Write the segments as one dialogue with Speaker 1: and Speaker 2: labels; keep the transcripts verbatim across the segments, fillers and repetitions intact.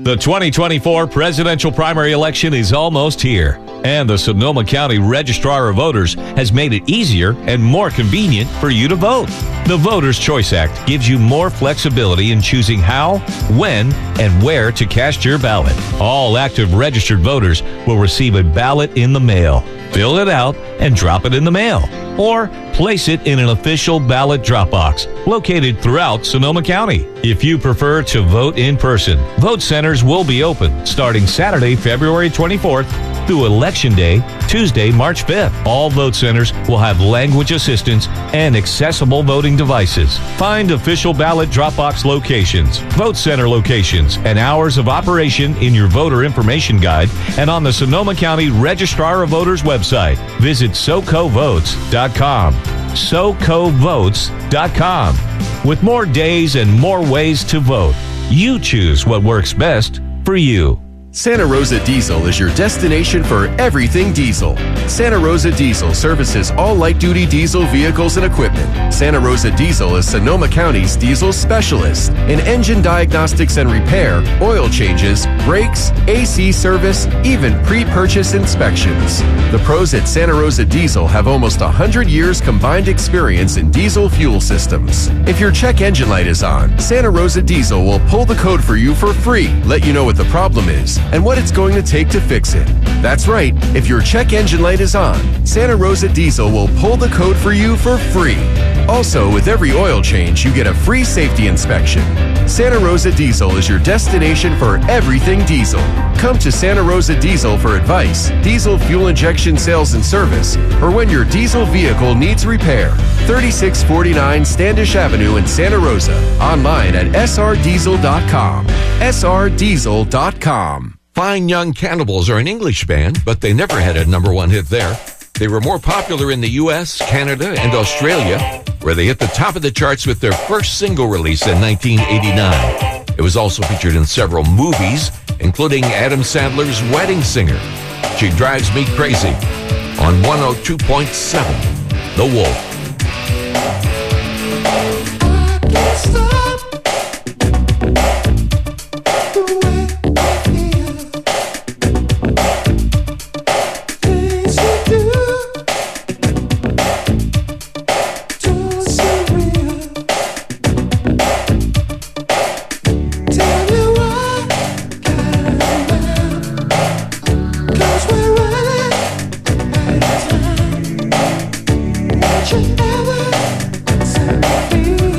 Speaker 1: The twenty twenty-four presidential primary election is almost here, and the Sonoma County Registrar of Voters has made it easier and more convenient for you to vote. The Voters' Choice Act gives you more flexibility in choosing how, when, and where to cast your ballot. All active registered voters will receive a ballot in the mail. Fill it out and drop it in the mail, or place it in an official ballot drop box located throughout Sonoma County. If you prefer to vote in person, vote centers will be open starting Saturday, February twenty-fourth through Election Day, Tuesday, March fifth. All vote centers will have language assistance and accessible voting devices. Find official ballot drop box locations, vote center locations, and hours of operation in your voter information guide and on the Sonoma County Registrar of Voters website. Visit soco votes dot com. soco votes dot com. With more days and more ways to vote, you choose what works best for you.
Speaker 2: Santa Rosa Diesel is your destination for everything diesel. Santa Rosa Diesel services all light-duty diesel vehicles and equipment. Santa Rosa Diesel is Sonoma County's diesel specialist in engine diagnostics and repair, oil changes, brakes, A C service, even pre-purchase inspections. The pros at Santa Rosa Diesel have almost one hundred years combined experience in diesel fuel systems. If your check engine light is on, Santa Rosa Diesel will pull the code for you for free, let you know what the problem is, and what it's going to take to fix it. That's right, if your check engine light is on, Santa Rosa Diesel will pull the code for you for free. Also, with every oil change, you get a free safety inspection. Santa Rosa Diesel is your destination for everything diesel. Come to Santa Rosa Diesel for advice, diesel fuel injection sales and service, or when your diesel vehicle needs repair. thirty-six forty-nine Standish Avenue in Santa Rosa. Online at s r diesel dot com. s r diesel dot com.
Speaker 3: Fine Young Cannibals are an English band, but they never had a number one hit there. They were more popular in the U S, Canada, and Australia, where they hit the top of the charts with their first single release in nineteen eighty-nine. It was also featured in several movies, including Adam Sandler's Wedding Singer. She Drives Me Crazy on one oh two point seven The Wolf.
Speaker 4: I can't stop. Should ever set me free.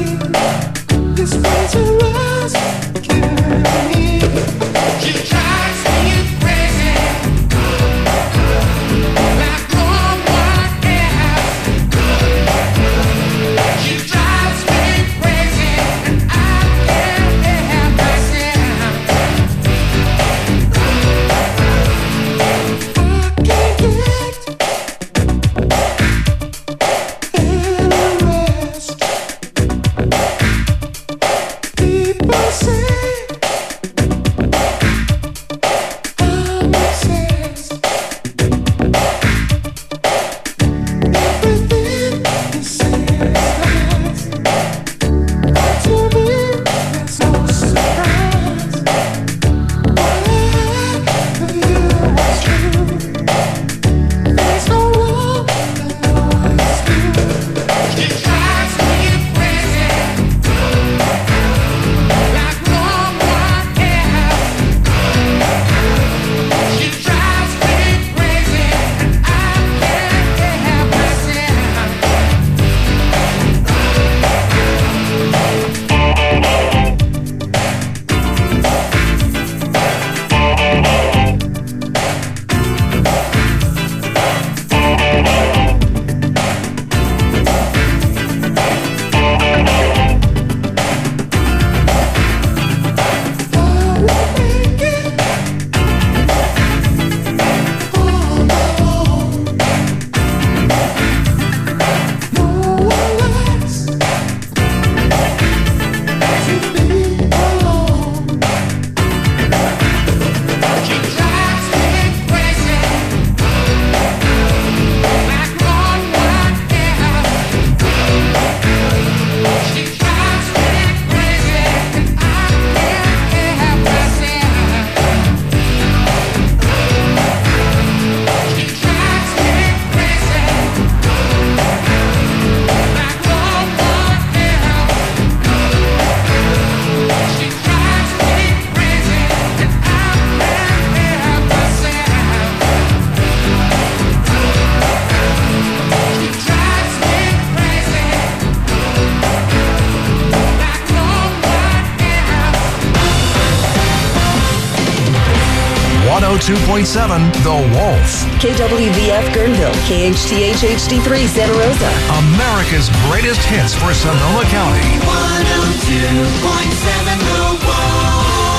Speaker 5: oh two point seven The Wolf.
Speaker 6: K W V F Guerneville, K H T H H D three Santa Rosa.
Speaker 5: America's greatest hits for Sonoma County.
Speaker 4: one oh two point seven The Wolf.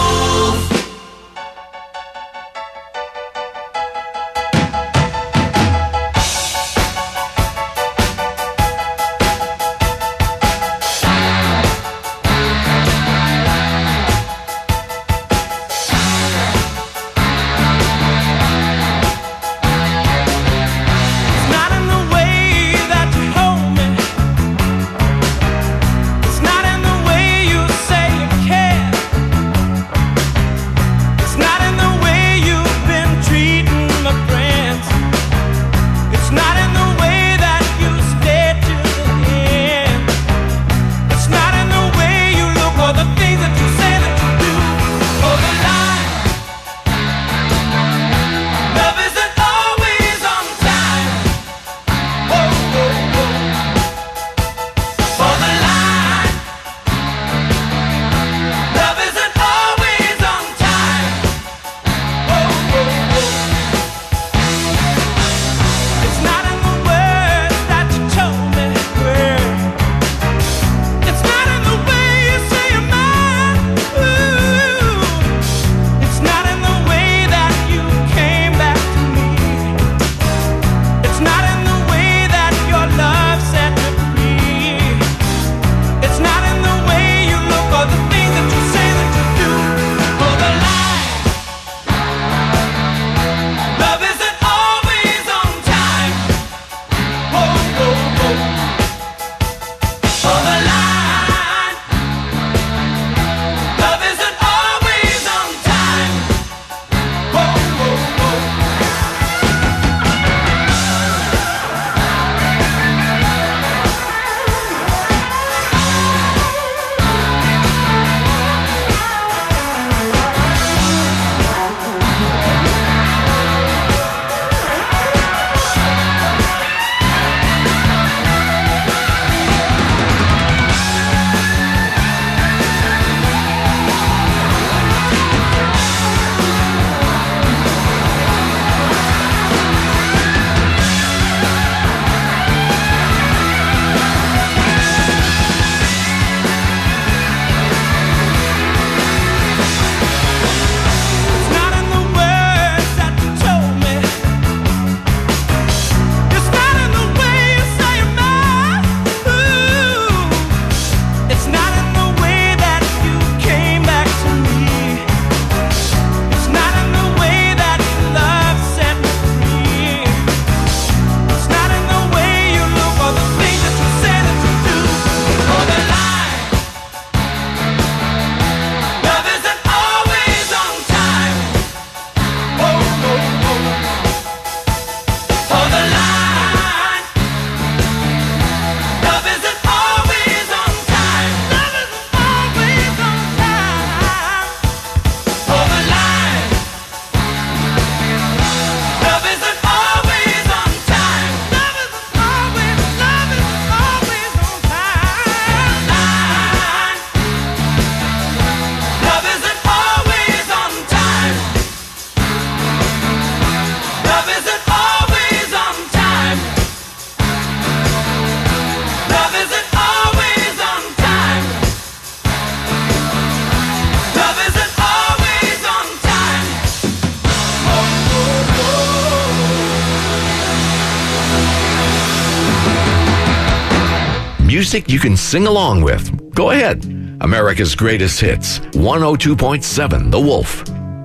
Speaker 3: Music you can sing along with. Go ahead. America's Greatest Hits, one oh two point seven The Wolf.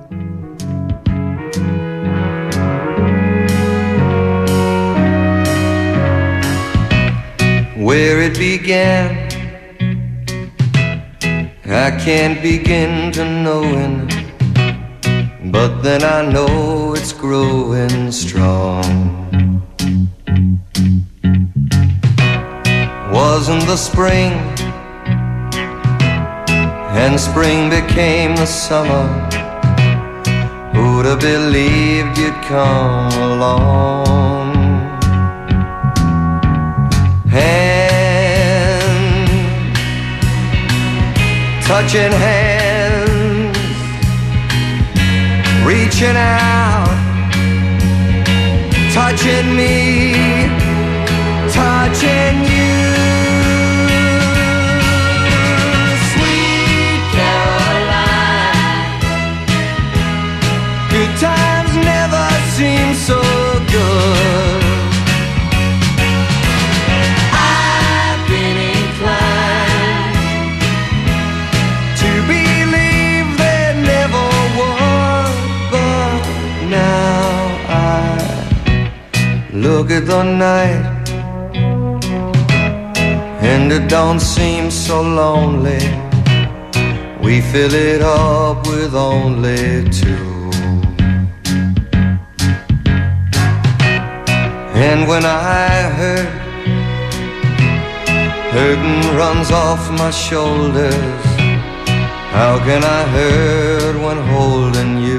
Speaker 7: Where it began, I can't begin to knowing, but then I know it's growing strong. Wasn't the spring, and spring became the summer. Who'd have believed you'd come along? Hand, touching hands, reaching out touching me, touching you. Sweet Caroline, good times never seem so good. I've been inclined to believe there never was, but now I look at the night and it don't seem so lonely. We fill it up with only two. And when I hurt, hurting runs off my shoulders. How can I hurt when holding you?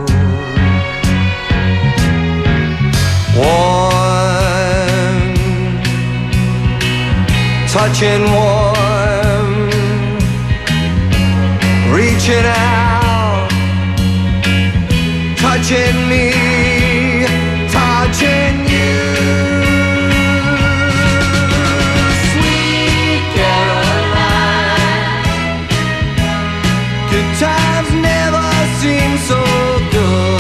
Speaker 7: Warm, touching warm, reaching out, touching me, touching you. Sweet Caroline, good times never seem so good.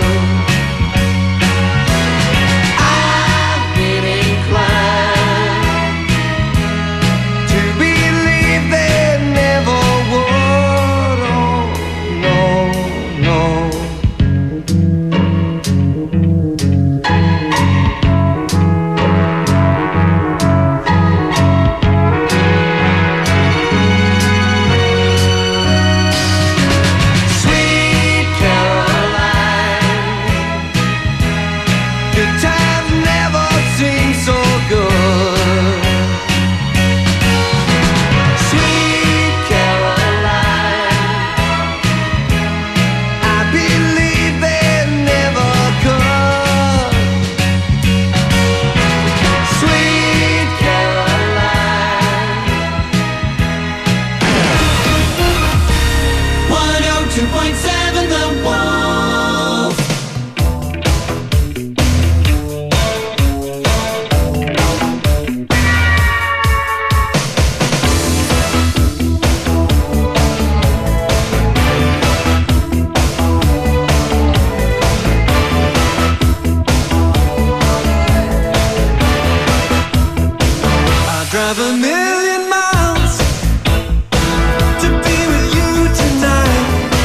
Speaker 4: Drive a million miles to be with you tonight.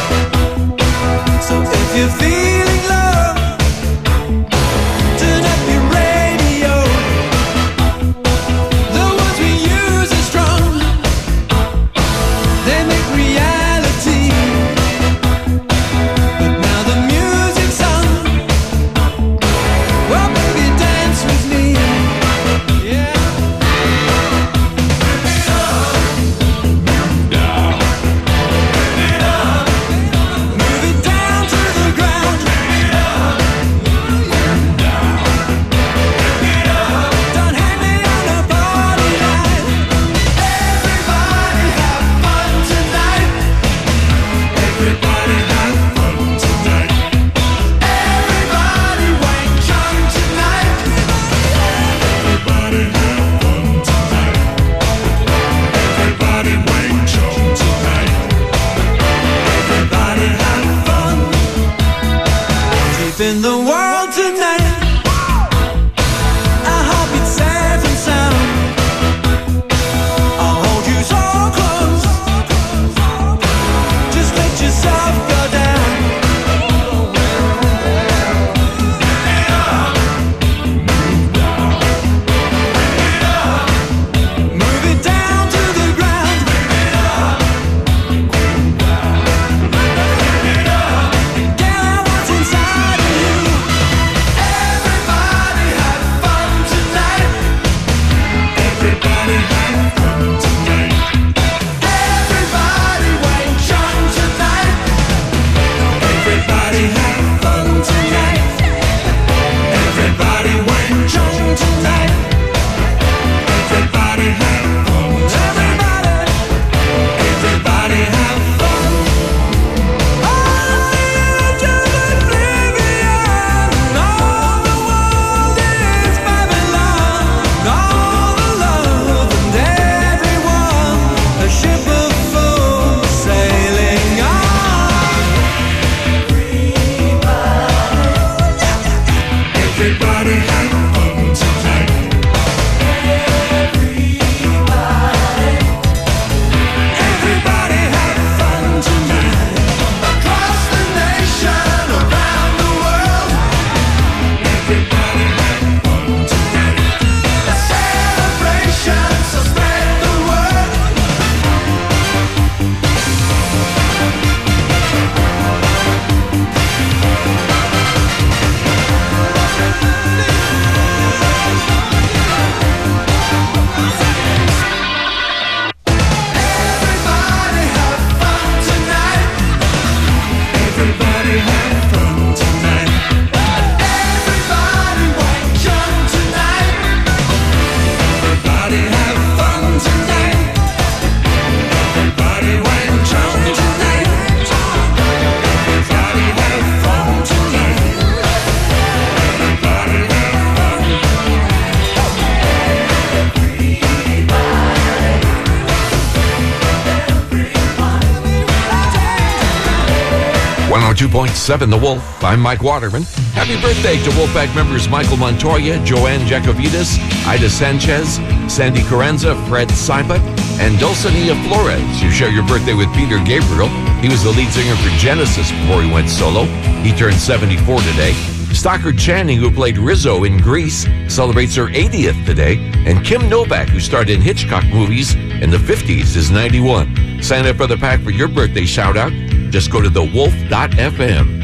Speaker 4: So if you're feeling love, turn up your radio. The words we use are strong, they make reality. But now the music's on. Well, baby, dance with me. Yeah. In the world tonight, I hope it's safe and sound. I'll hold you so close, just let yourself go down. Move it down to the ground. Get out what's inside of you.
Speaker 3: oh two point seven The Wolf. I'm Mike Waterman. Happy birthday to Wolfpack members Michael Montoya, Joanne Jacovitas, Ida Sanchez, Sandy Carranza, Fred Seipa, and Dulcinea Flores. You share your birthday with Peter Gabriel. He was the lead singer for Genesis before he went solo. He turned seventy-four today. Stockard Channing, who played Rizzo in Grease, celebrates her eightieth today. And Kim Novak, who starred in Hitchcock movies in the fifties, is ninety-one. Sign up for the pack for your birthday shout-out. Just go to the wolf dot f m.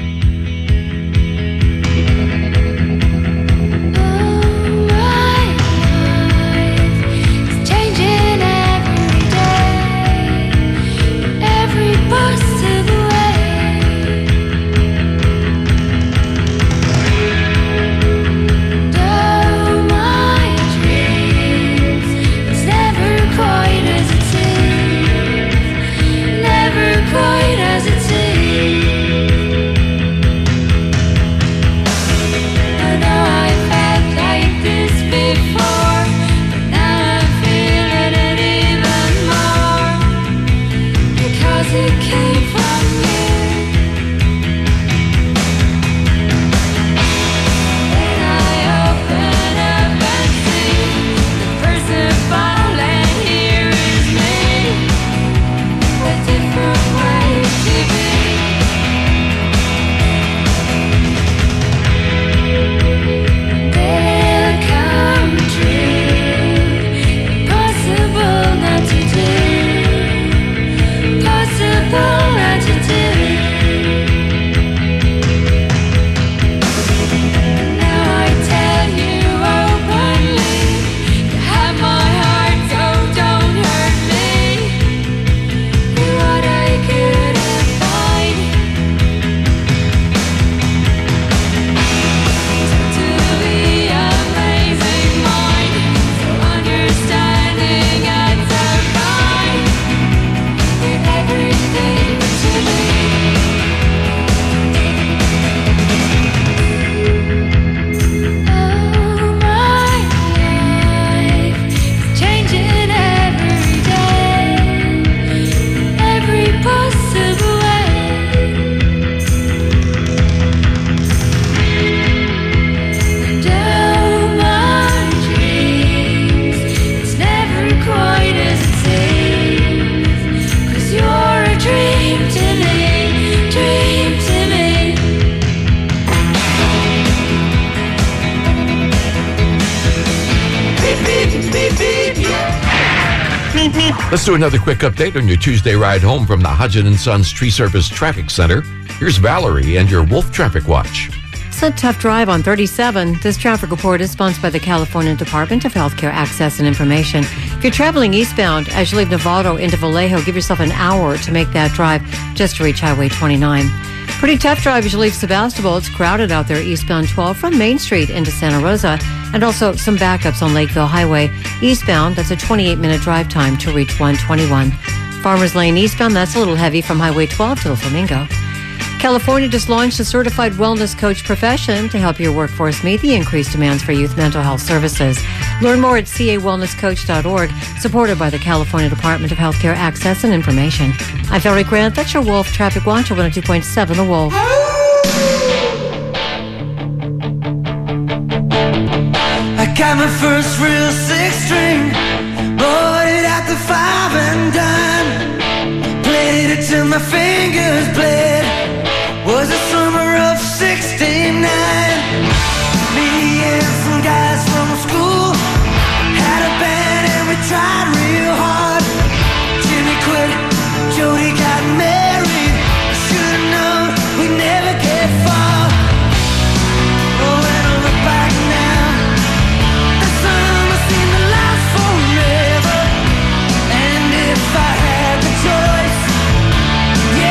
Speaker 3: Let's do another quick update on your Tuesday ride home from the Hodgson and Sons Tree Service Traffic Center. Here's Valerie and your Wolf Traffic Watch.
Speaker 8: It's a tough drive on thirty-seven. This traffic report is sponsored by the California Department of Healthcare Access and Information. If you're traveling eastbound as you leave Novato into Vallejo, give yourself an hour to make that drive just to reach Highway twenty-nine. Pretty tough drive as you leave Sebastopol. It's crowded out there eastbound twelve from Main Street into Santa Rosa. And also some backups on Lakeville Highway eastbound. That's a twenty-eight minute drive time to reach one twenty-one. Farmers Lane eastbound, that's a little heavy from Highway twelve to the Flamingo. California just launched a certified wellness coach profession to help your workforce meet the increased demands for youth mental health services. Learn more at c a wellness coach dot org, supported by the California Department of Healthcare Access and Information. I'm Valerie Grant. That's your Wolf Traffic Watch, one oh two point seven The Wolf.
Speaker 4: I got my first real six string, bought it at the five and dime, played it till my fingers bled. Was the summer of sixty-nine. Me and some guys from school had a band and we tried real hard. Jimmy quit, Jody got married. Should've known we'd never get far. Oh, when I look back now, the summer seemed to last forever. And if I had the choice, yeah,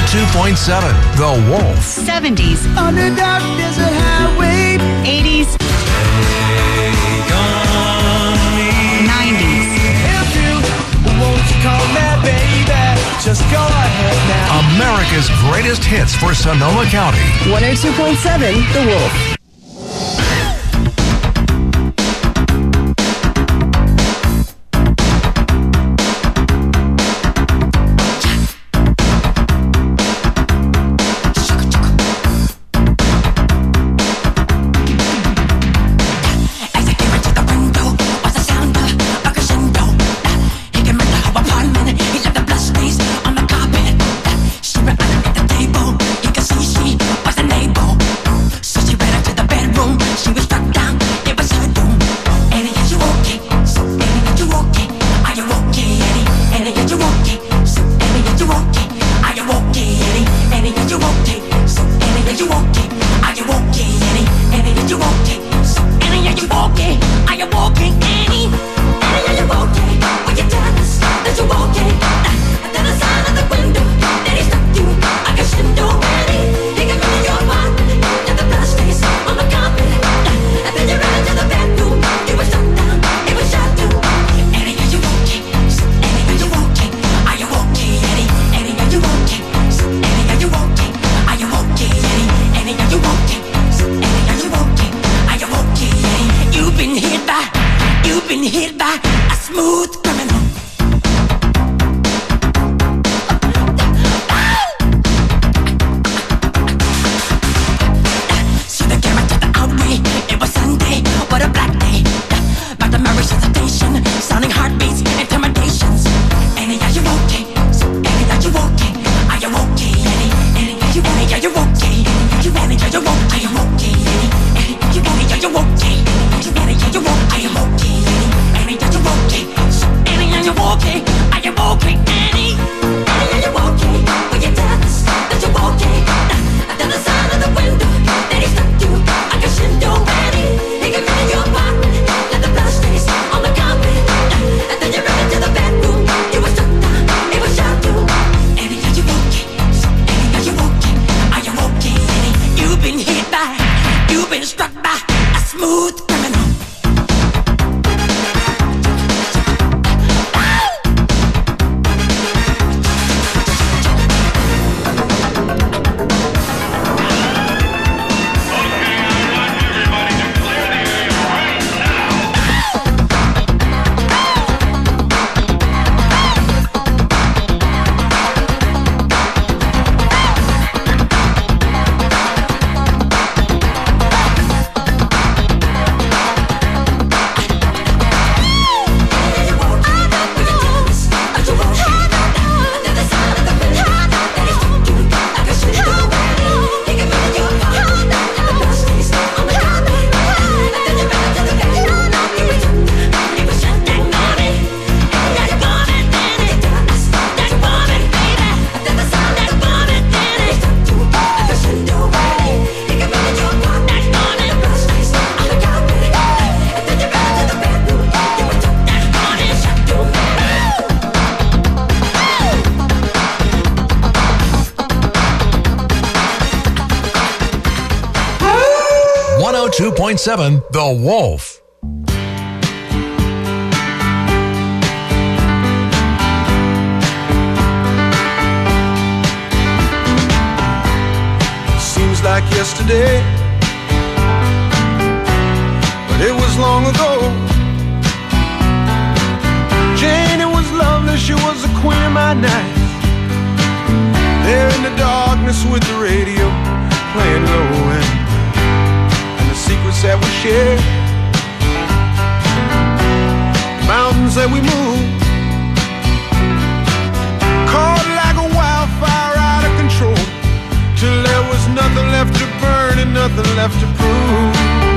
Speaker 5: two point seven The Wolf.
Speaker 4: seventies. On the dark desert highway. eighties. nineties. If you won't call me baby, just go ahead now.
Speaker 5: America's greatest hits for Sonoma County.
Speaker 6: one oh two point seven The Wolf.
Speaker 5: one oh two point seven The Wolf.
Speaker 9: Seems like yesterday, but it was long ago. Jane, it was lovely, she was the queen of my night. There in the darkness with the radio playing low end, and the secrets that we shared, mountains that we moved, caught like a wildfire out of control, till there was nothing left to burn and nothing left to prove.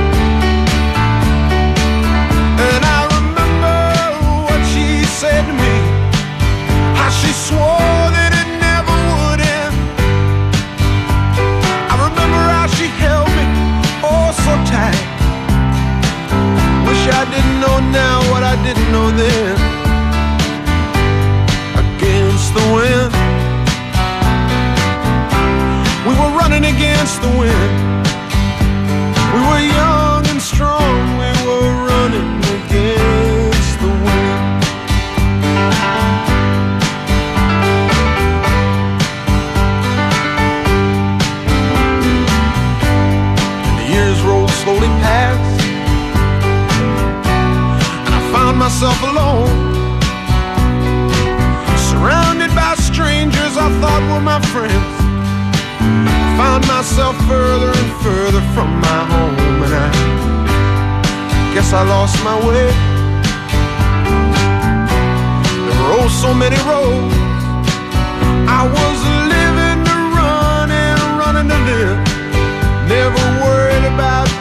Speaker 9: And I remember what she said to me, how she swore that it never would end. I remember how she held me oh so tight. Wish I didn't know now what I didn't know then. Against the wind, running against the wind. We were young and strong, we were running against the wind. And the years rolled slowly past, and I found myself alone, surrounded by strangers I thought were my friends. I found myself further and further from my home, and I guess I lost my way. There were oh so many roads. I was living to run and running to live, never worried about